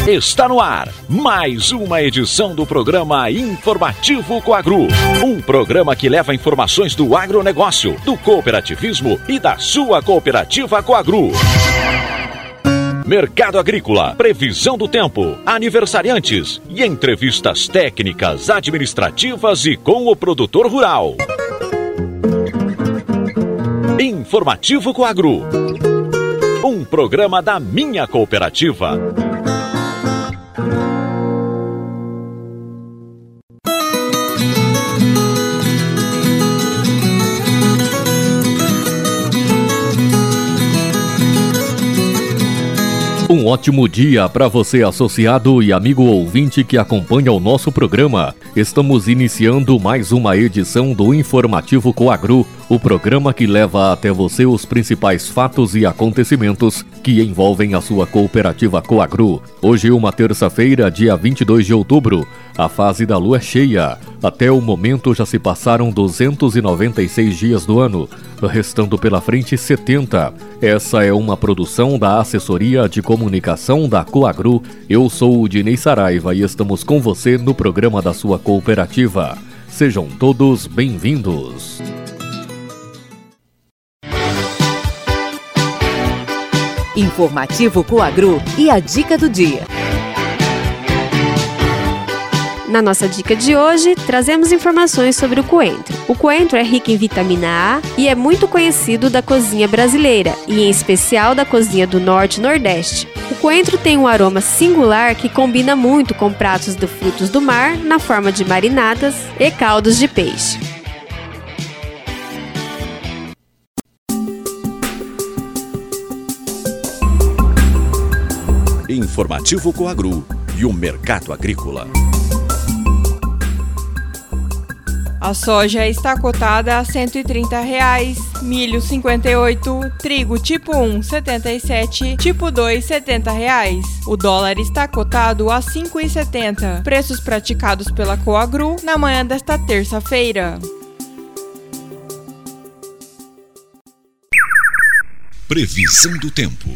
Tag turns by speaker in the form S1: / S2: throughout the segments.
S1: Está no ar mais uma edição do programa Informativo Coagru. Um programa que leva informações do agronegócio, do cooperativismo e da sua cooperativa Coagru. Mercado agrícola, previsão do tempo, aniversariantes e entrevistas técnicas, administrativas e com o produtor rural. Informativo Coagru. Um programa da minha cooperativa.
S2: Um ótimo dia para você, associado e amigo ouvinte que acompanha o nosso programa. Estamos iniciando mais uma edição do Informativo Coagru, o programa que leva até você os principais fatos e acontecimentos que envolvem a sua cooperativa Coagru. Hoje, uma terça-feira, dia 22 de outubro, a fase da lua é cheia. Até o momento já se passaram 296 dias do ano, restando pela frente 70. Essa é uma produção da Assessoria de Comunicação da Coagru. Eu sou o Dinei Saraiva e estamos com você no programa da sua cooperativa. Sejam todos bem-vindos.
S3: Informativo Coagru e a dica do dia. Na nossa dica de hoje, trazemos informações sobre o coentro. O coentro é rico em vitamina A e é muito conhecido da cozinha brasileira, e em especial da cozinha do Norte e Nordeste. O coentro tem um aroma singular que combina muito com pratos de frutos do mar, na forma de marinadas e caldos de peixe.
S1: Informativo Coagru e o mercado agrícola.
S4: A soja está cotada a R$ 130, milho 58, trigo tipo 1 77, tipo 2 70 reais. O dólar está cotado a 5,70. Preços praticados pela Coagru na manhã desta terça-feira.
S1: Previsão do tempo.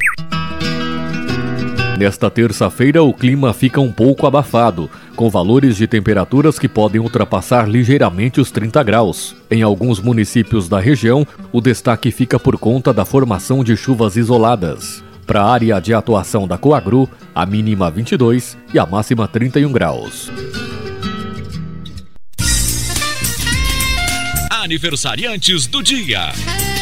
S2: Nesta terça-feira, o clima fica um pouco abafado, com valores de temperaturas que podem ultrapassar ligeiramente os 30 graus. Em alguns municípios da região, o destaque fica por conta da formação de chuvas isoladas. Para a área de atuação da Coagru, a mínima 22 e a máxima 31 graus.
S1: Aniversariantes do dia.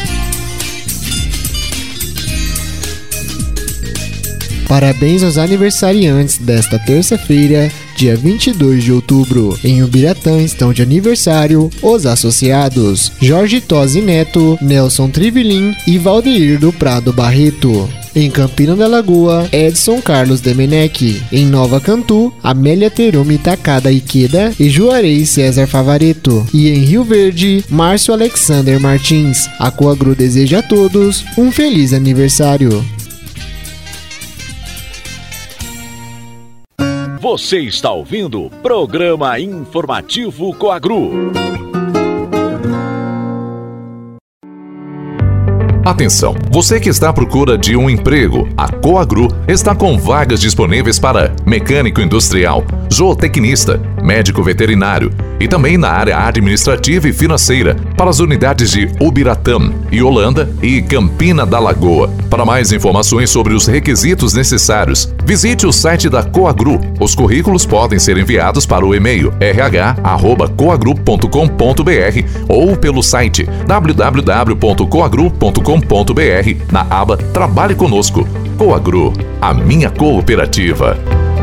S5: Parabéns aos aniversariantes desta terça-feira, dia 22 de outubro. Em Ubiratã estão de aniversário os associados Jorge Tosi Neto, Nelson Trivelin e Valdeir do Prado Barreto. Em Campina da Lagoa, Edson Carlos Demenech. Em Nova Cantu, Amélia Terumi Takada Ikeda e Juarez César Favareto. E em Rio Verde, Márcio Alexander Martins. A Coagru deseja a todos um feliz aniversário.
S1: Você está ouvindo o programa Informativo Coagru.
S6: Atenção, você que está à procura de um emprego, a Coagru está com vagas disponíveis para mecânico industrial, zootecnista, médico veterinário e também na área administrativa e financeira para as unidades de Ubiratã, Yolanda e Campina da Lagoa. Para mais informações sobre os requisitos necessários, visite o site da Coagru. Os currículos podem ser enviados para o e-mail rh@coagru.com.br ou pelo site www.coagru.com.br na aba Trabalhe Conosco. Coagru, a minha cooperativa.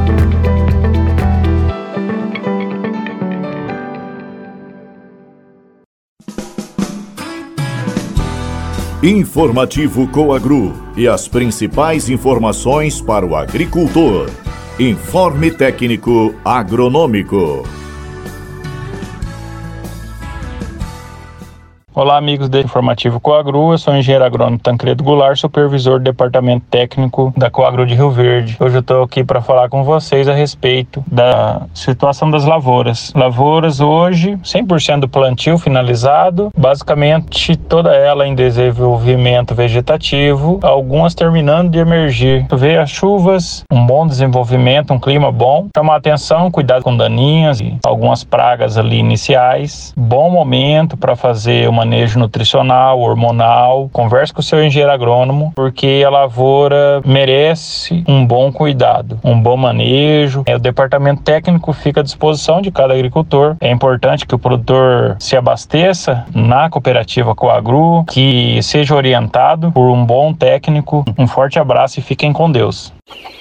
S7: Informativo Coagru e as principais informações para o agricultor. Informe técnico agronômico.
S8: Olá, amigos do Informativo Coagru, eu sou o engenheiro agrônomo Tancredo Goulart, supervisor do departamento técnico da Coagru de Rio Verde. Hoje eu estou aqui para falar com vocês a respeito da situação das lavouras. Lavouras hoje, 100% do plantio finalizado, basicamente toda ela em desenvolvimento vegetativo, algumas terminando de emergir. Vê as chuvas, um bom desenvolvimento, um clima bom. Chamar atenção, cuidado com daninhas e algumas pragas ali iniciais. Bom momento para fazer uma manejo nutricional, hormonal. Converse com o seu engenheiro agrônomo, porque a lavoura merece um bom cuidado, um bom manejo. O departamento técnico fica à disposição de cada agricultor. É importante que o produtor se abasteça na cooperativa Coagru, que seja orientado por um bom técnico. Um forte abraço e fiquem com Deus.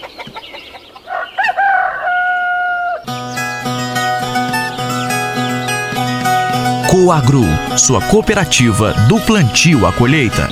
S9: Coagru, sua cooperativa do plantio à colheita.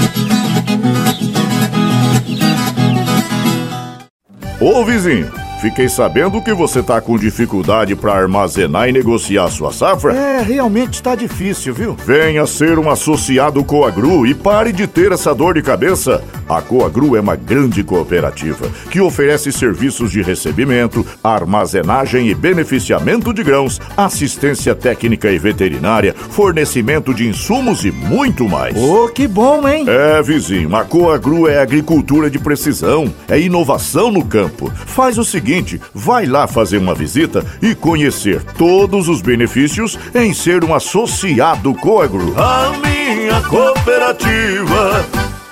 S7: Ô vizinho, fiquei sabendo que você tá com dificuldade para armazenar e negociar sua safra.
S10: Realmente está difícil, viu?
S7: Venha ser um associado Coagru e pare de ter essa dor de cabeça. A Coagru é uma grande cooperativa que oferece serviços de recebimento, armazenagem e beneficiamento de grãos, assistência técnica e veterinária, fornecimento de insumos e muito mais.
S10: Que bom, hein?
S7: Vizinho, a Coagru é agricultura de precisão, é inovação no campo. Faz o seguinte, vai lá fazer uma visita e conhecer todos os benefícios em ser um associado Coagru. A minha cooperativa.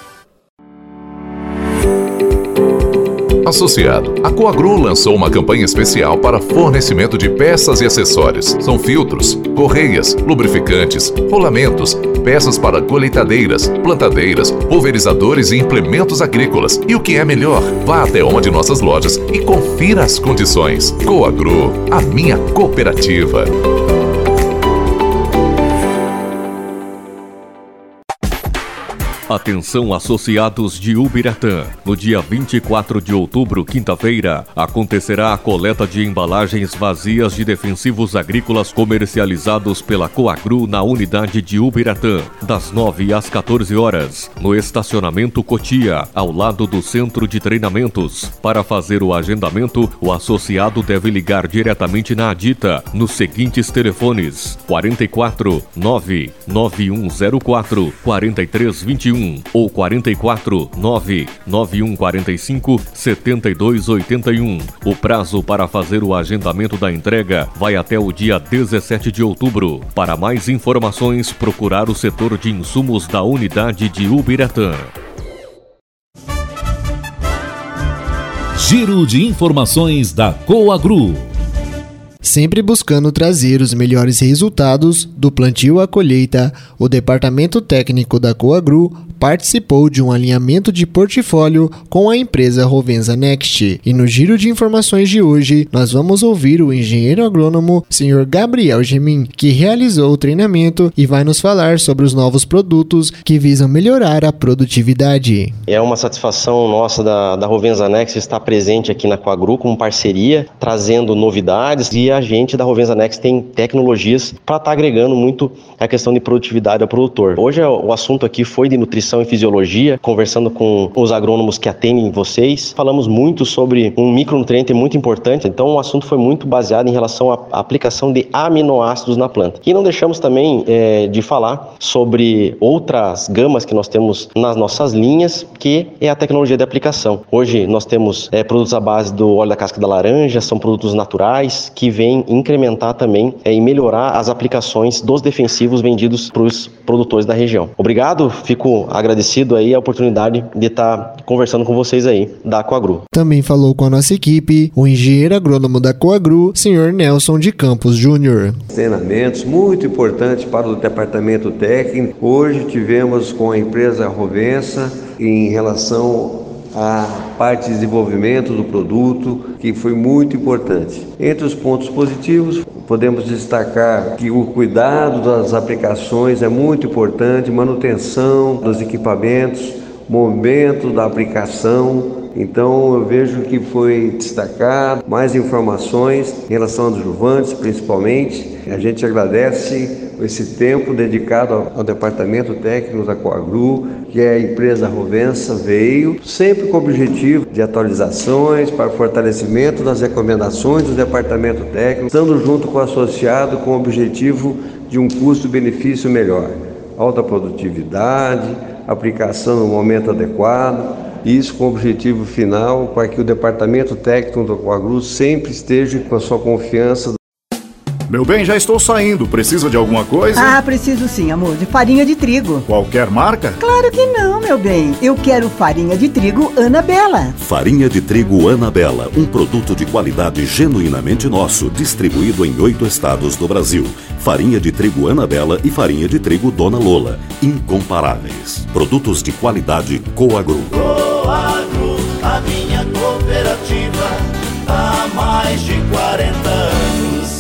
S6: Associado, a Coagru lançou uma campanha especial para fornecimento de peças e acessórios. São filtros, correias, lubrificantes, rolamentos, peças para colheitadeiras, plantadeiras, pulverizadores e implementos agrícolas. E o que é melhor, vá até uma de nossas lojas e confira as condições. Coagru, a minha cooperativa.
S2: Atenção, associados de Ubiratã. No dia 24 de outubro, quinta-feira, acontecerá a coleta de embalagens vazias de defensivos agrícolas comercializados pela Coagru na unidade de Ubiratã, das 9 às 14 horas, no estacionamento Cotia, ao lado do centro de treinamentos. Para fazer o agendamento, o associado deve ligar diretamente na Adita, nos seguintes telefones: 44 99104 4321 ou 44 99145 7281. O prazo para fazer o agendamento da entrega vai até o dia 17 de outubro. Para mais informações, procurar o setor de insumos da unidade de Ubiratã.
S11: Giro de informações da Coagru.
S5: Sempre buscando trazer os melhores resultados do plantio à colheita, o departamento técnico da Coagru participou de um alinhamento de portfólio com a empresa Rovensa Next. E no giro de informações de hoje, nós vamos ouvir o engenheiro agrônomo Sr. Gabriel Gemin, que realizou o treinamento e vai nos falar sobre os novos produtos que visam melhorar a produtividade.
S12: É uma satisfação nossa da Rovensa Next estar presente aqui na Coagru como parceria, trazendo novidades, e a gente da Rovensa Next tem tecnologias para estar agregando muito a questão de produtividade ao produtor. Hoje o assunto aqui foi de nutrição e fisiologia, conversando com os agrônomos que atendem vocês. Falamos muito sobre um micronutriente muito importante, então o assunto foi muito baseado em relação à aplicação de aminoácidos na planta. E não deixamos também de falar sobre outras gamas que nós temos nas nossas linhas, que é a tecnologia de aplicação. Hoje nós temos produtos à base do óleo da casca da laranja, são produtos naturais que vêm incrementar também e melhorar as aplicações dos defensivos vendidos para os produtores da região. Obrigado, fico agradecido aí a oportunidade de estar conversando com vocês aí da Coagru.
S5: Também falou com a nossa equipe o engenheiro agrônomo da Coagru, Sr. Nelson de Campos Júnior.
S13: Treinamentos muito importantes para o departamento técnico. Hoje tivemos com a empresa Rovensa em relação a parte de desenvolvimento do produto, que foi muito importante. Entre os pontos positivos, podemos destacar que o cuidado das aplicações é muito importante, manutenção dos equipamentos, momento da aplicação. Então eu vejo que foi destacado mais informações em relação aos adjuvantes, principalmente. A gente agradece esse tempo dedicado ao departamento técnico da Coagru, que é a empresa Rovensa, veio sempre com o objetivo de atualizações para fortalecimento das recomendações do departamento técnico, estando junto com o associado com o objetivo de um custo-benefício melhor, alta produtividade, aplicação no momento adequado, isso com o objetivo final para que o departamento técnico da Coagru sempre esteja com a sua confiança.
S7: Meu bem, já estou saindo. Precisa de alguma coisa?
S14: Ah, preciso sim, amor. De farinha de trigo.
S7: Qualquer marca?
S14: Claro que não, meu bem. Eu quero farinha de trigo Anabela.
S15: Farinha de trigo Anabela, um produto de qualidade genuinamente nosso, distribuído em 8 estados do Brasil. Farinha de trigo Anabela e farinha de trigo Dona Lola, incomparáveis. Produtos de qualidade Coagru.
S16: Coagru, a minha cooperativa, há mais de 40 anos.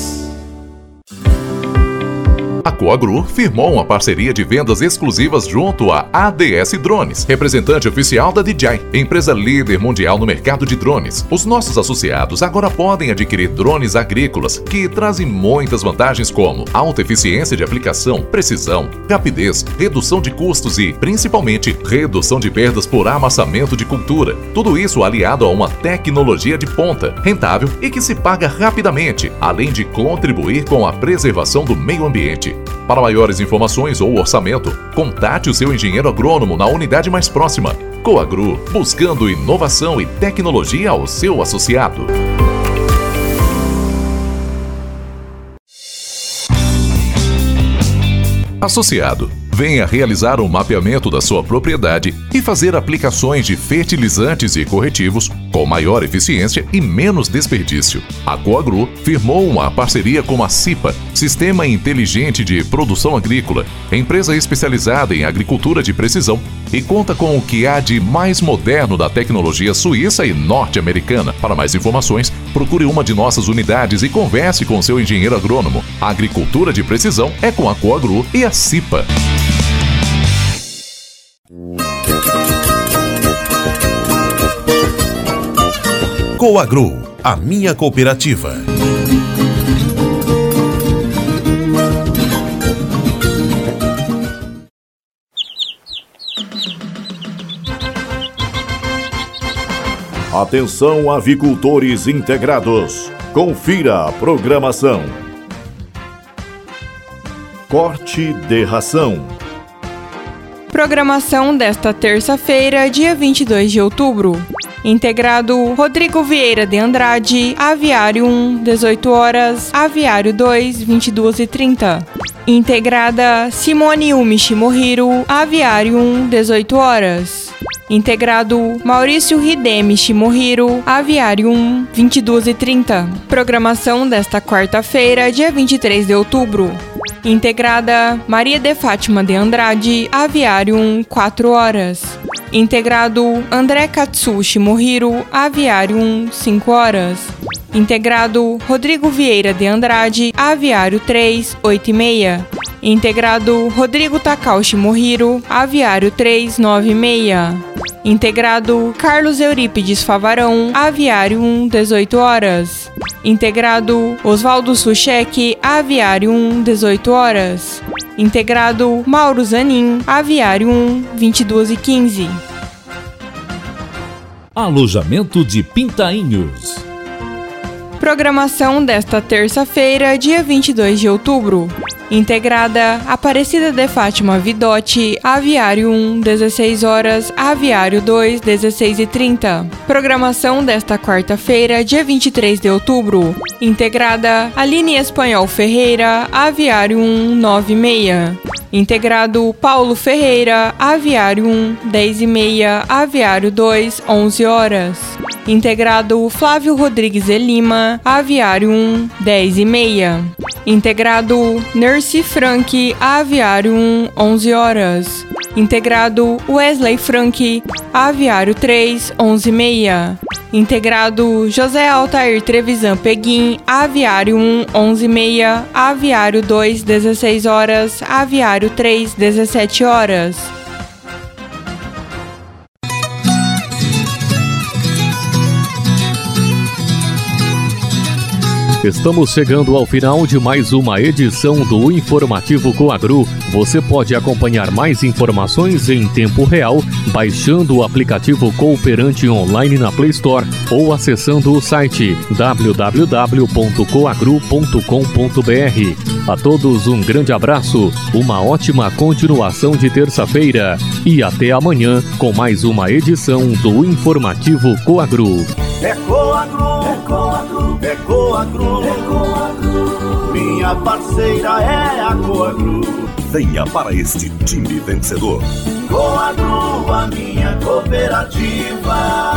S6: A Coagru firmou uma parceria de vendas exclusivas junto à ADS Drones, representante oficial da DJI, empresa líder mundial no mercado de drones. Os nossos associados agora podem adquirir drones agrícolas que trazem muitas vantagens como alta eficiência de aplicação, precisão, rapidez, redução de custos e, principalmente, redução de perdas por amassamento de cultura. Tudo isso aliado a uma tecnologia de ponta, rentável e que se paga rapidamente, além de contribuir com a preservação do meio ambiente. Para maiores informações ou orçamento, contate o seu engenheiro agrônomo na unidade mais próxima. Coagru, buscando inovação e tecnologia ao seu associado. Associado, venha realizar um mapeamento da sua propriedade e fazer aplicações de fertilizantes e corretivos com maior eficiência e menos desperdício. A Coagru firmou uma parceria com a CIPA, Sistema Inteligente de Produção Agrícola, empresa especializada em agricultura de precisão, e conta com o que há de mais moderno da tecnologia suíça e norte-americana. Para mais informações, procure uma de nossas unidades e converse com seu engenheiro agrônomo. A agricultura de precisão é com a Coagru e a CIPA.
S9: Coagru, a minha cooperativa.
S7: Atenção, avicultores integrados. Confira a programação. Corte de ração.
S4: Programação desta terça-feira, dia 22 de outubro. Integrado Rodrigo Vieira de Andrade, Aviário 1, 18 horas, Aviário 2, 22h30. Integrada Simone Umi Shimohiro, Aviário 1, 18 horas. Integrado Maurício Hidemi Shimohiro, Aviário 1, 22h30. Programação desta quarta-feira, dia 23 de outubro. Integrada Maria de Fátima de Andrade, Aviário 1, 4 horas. Integrado André Katsu Shimohiro, Aviário 1, 5 horas. Integrado Rodrigo Vieira de Andrade, Aviário 3, 8h30. Integrado Rodrigo Takao Shimohiro, Aviário 3, 9h30. Integrado Carlos Eurípides Favarão, Aviário 1, 18 horas. Integrado Oswaldo Suchek, Aviário 1, 18 horas. Integrado Mauro Zanin, Aviário 1, 22h15.
S11: Alojamento de Pintainhos.
S4: Programação desta terça-feira, dia 22 de outubro. Integrada Aparecida de Fátima Vidotti, Aviário 1, 16 horas, Aviário 2, 16h30. Programação desta quarta-feira, dia 23 de outubro. Integrada Aline Espanhol Ferreira, Aviário 1, 9h30. Integrado Paulo Ferreira, Aviário 1, 10h30, Aviário 2, 11 horas. Integrado Flávio Rodrigues de Lima, Aviário 1, 10h30. Integrado Nercy Frank, Aviário 1, 11 horas. Integrado Wesley Frank, Aviário 3, 11h30. Integrado José Altair Trevisan Peguim, Aviário 1, 11h30, Aviário 2, 16 horas, Aviário 3, 17 horas.
S2: Estamos chegando ao final de mais uma edição do Informativo Coagro. Você pode acompanhar mais informações em tempo real baixando o aplicativo Cooperante Online na Play Store ou acessando o site www.coagro.com.br. A todos um grande abraço, uma ótima continuação de terça-feira e até amanhã com mais uma edição do Informativo Coagro.
S16: É Coagro, é Coagro, é Coagro, é Coagro. Minha parceira é a Coagro.
S9: Venha para este time vencedor.
S16: Coagro, a minha cooperativa.